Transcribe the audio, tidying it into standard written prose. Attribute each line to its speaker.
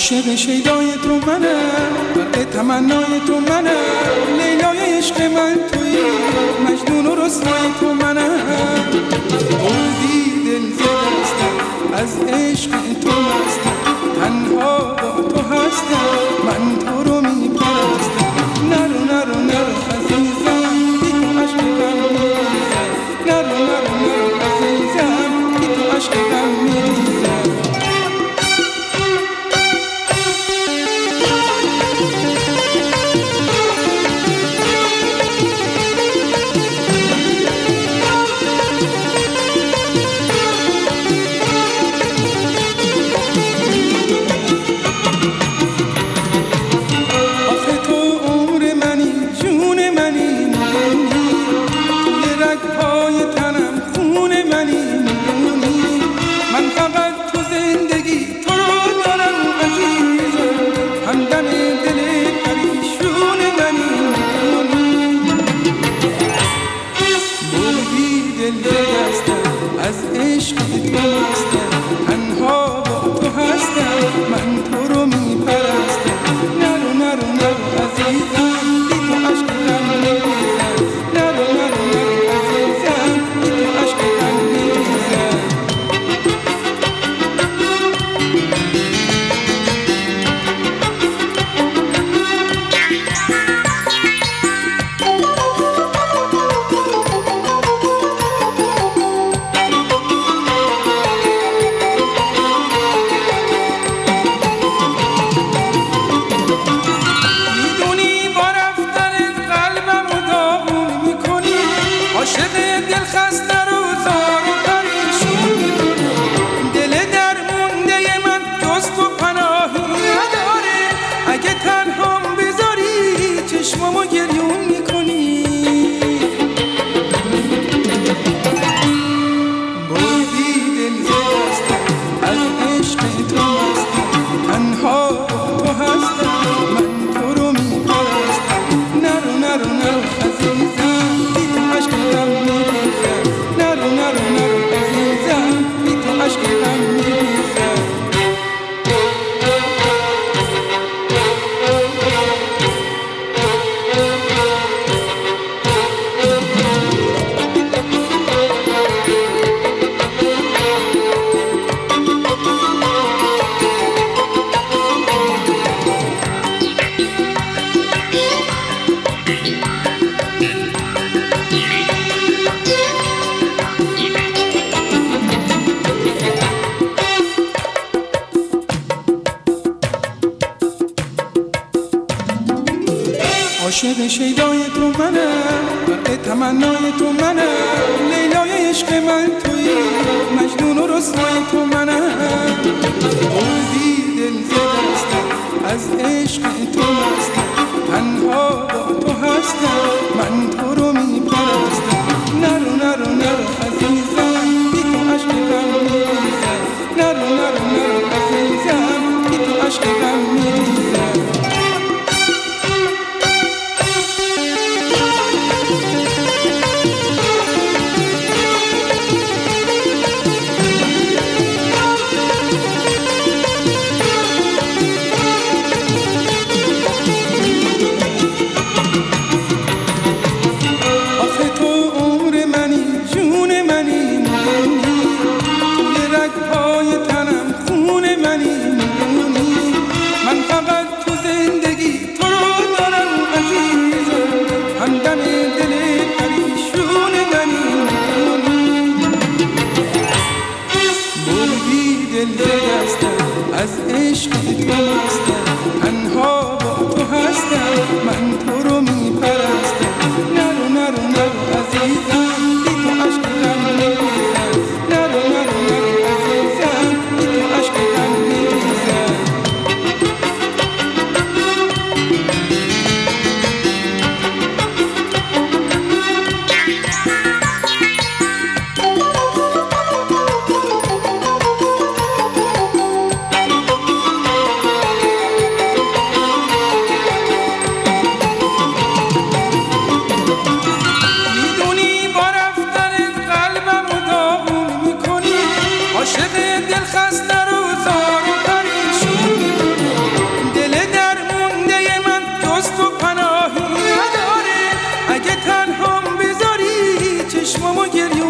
Speaker 1: عاشق شیدای تو منم، برق تمنای تو منم، لیلای عشق من تویی، مجنون و رسوای تو منم. بردی دل ز دستم، از عشق تو مستم، تنها با تو هستم، من تو رو میپرستم. نرو نرو نرو عزیزم، بی تو عشق غم میریزم. نرو نرو نرو عزیزم، بی تو عشق غم میریزم. عاشق شیدای تو منم، برق تمنای تو منم، لیلای عشق من تویی، مجنون و رسوای تو منم. بردی دل ز دستم، از عشق تو مستم، تنها با تو هستم، من تو رو میپرستم. نرو نرو نرو عزیزم، بی تو عشق غم میریزم. نرو نرو نرو عزیزم، بی تو عشق غم میریزم. از عشق تو مستم، تنها با تو هستم، من تو رو میپرستم. نرو نرو نرو عزیزم، بی تو عشق غم میریزم. نرو نرو نرو عزیزم، بی تو عشق غم میریزم. چشمامو گریون